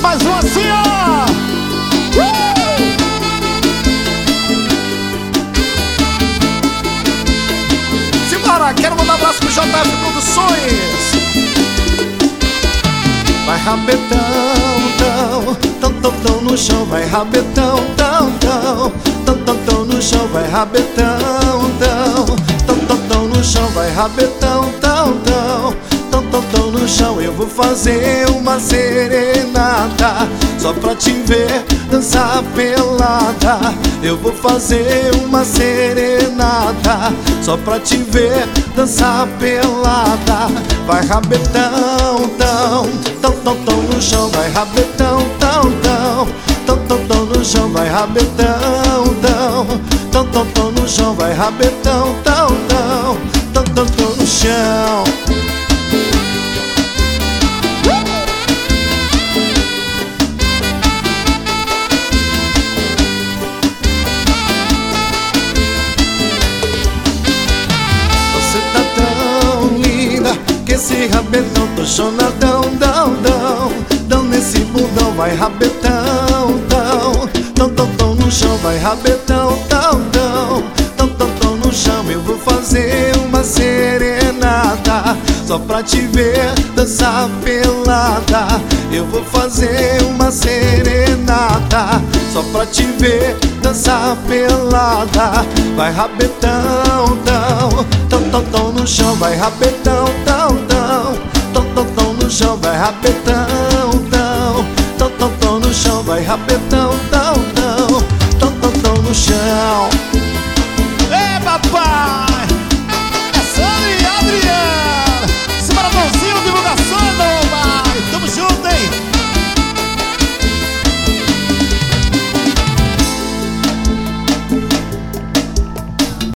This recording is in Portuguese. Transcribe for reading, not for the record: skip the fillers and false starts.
Mais um assim, ó. Simbora, quero mandar um abraço pro JF Produções. Vai rabetão, tão no chão. Vai rabetão, tão no chão. Vai rabetão, tão no chão. Vai rabetão, tão no chão. Eu vou fazer uma serenata só pra te ver dançar pelada. Eu vou fazer uma serenata só pra te ver dançar pelada. Vai rabetão, tão no chão. Vai rabetão, tão no chão. Vai rabetão, tão no chão. Vai rabetão, tão no chão. Esse rabetão, tô chonadão, dão nesse bundão. Vai rabetão, tão no chão. Vai rabetão, tão no chão. Eu vou fazer uma serenata só pra te ver dançar pelada. Eu vou fazer uma serenata só pra te ver dançar pelada. Vai rabetão, tão no chão. Vai rabetão, tão no chão. Vai rabetão,